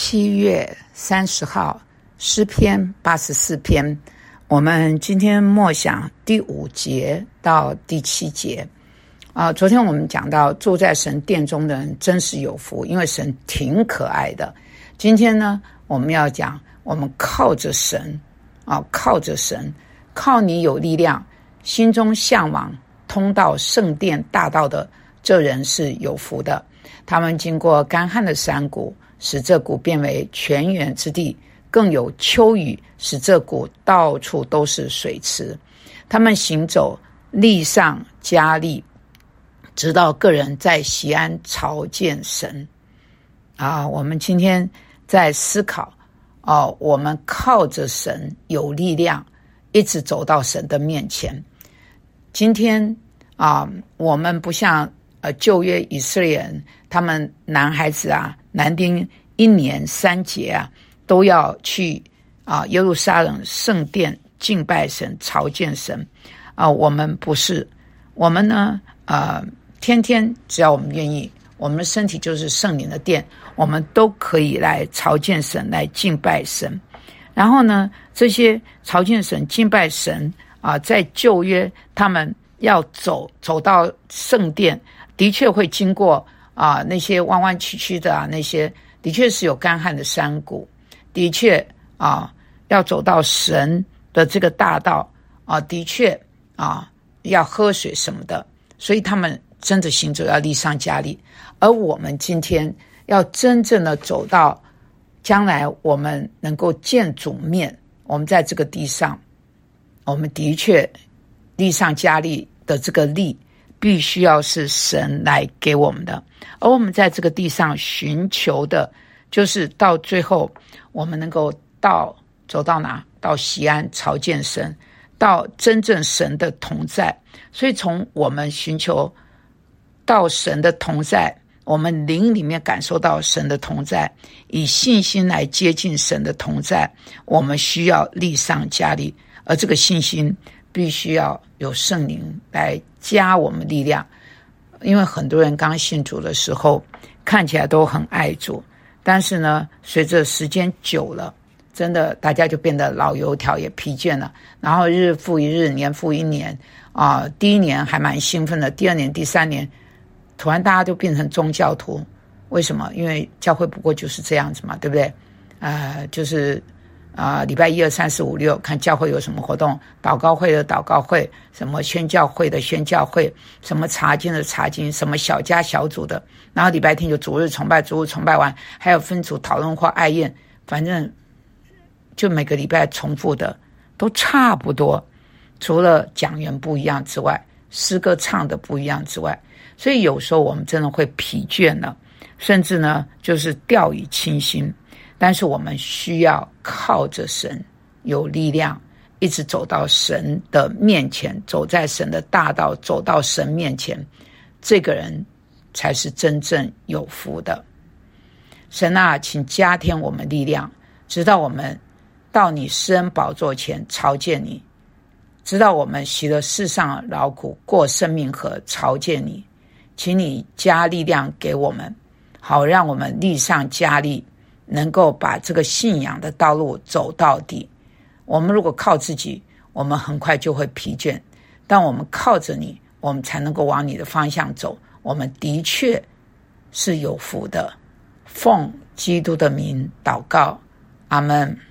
7月30号诗篇84篇，我们今天默想第5节到第7节。昨天我们讲到住在神殿中的人真是有福，因为神挺可爱的。今天呢，我们要讲我们靠着神，靠着神，靠你有力量，心中向往通到圣殿大道的这人是有福的。他们经过干旱的山谷，使这谷变为泉源之地，更有秋雨，使这谷到处都是水池。他们行走，力上加力，直到个人在锡安朝见神。我们今天在思考，我们靠着神有力量，一直走到神的面前。今天我们不像旧约以色列人，他们男孩子男丁1年3节都要去耶路撒冷圣殿敬拜神，朝见神。我们不是，我们呢天天只要我们愿意，我们的身体就是圣灵的殿，我们都可以来朝见神，来敬拜神。然后呢，这些朝见神、敬拜神在旧约他们要走到圣殿，的确会经过那些弯弯曲曲的那些，的确是有干旱的山谷，的确要走到神的这个大道的确要喝水什么的，所以他们真的行走要力上加力。而我们今天要真正的走到将来我们能够见主面，我们在这个地上，我们的确力上加力的这个力必须要是神来给我们的。而我们在这个地上寻求的就是到最后我们能够走到哪？到锡安朝见神，到真正神的同在。所以从我们寻求到神的同在，我们灵里面感受到神的同在，以信心来接近神的同在，我们需要力上加力。而这个信心必须要有圣灵来加我们力量。因为很多人刚信主的时候看起来都很爱主，但是呢，随着时间久了，真的大家就变得老油条，也疲倦了，然后日复一日，年复一年第一年还蛮兴奋的，第2年第3年突然大家都变成宗教徒。为什么？因为教会不过就是这样子嘛，对不对？就是礼拜1、2、3、4、5、6看教会有什么活动，祷告会的祷告会，什么宣教会的宣教会，什么查经的查经，什么小家小组的，然后礼拜天就主日崇拜，主日崇拜完还有分组讨论或爱宴，反正就每个礼拜重复的都差不多，除了讲员不一样之外，诗歌唱的不一样之外，所以有时候我们真的会疲倦了，甚至呢就是掉以轻心。但是我们需要靠着神有力量，一直走到神的面前，走在神的大道，走到神面前，这个人才是真正有福的。神请加添我们力量，直到我们到你施恩宝座前朝见你，直到我们习了世上劳苦，过生命河朝见你。请你加力量给我们，好让我们力上加力，能够把这个信仰的道路走到底。我们如果靠自己，我们很快就会疲倦，但我们靠着你，我们才能够往你的方向走，我们的确是有福的。奉基督的名祷告，阿们。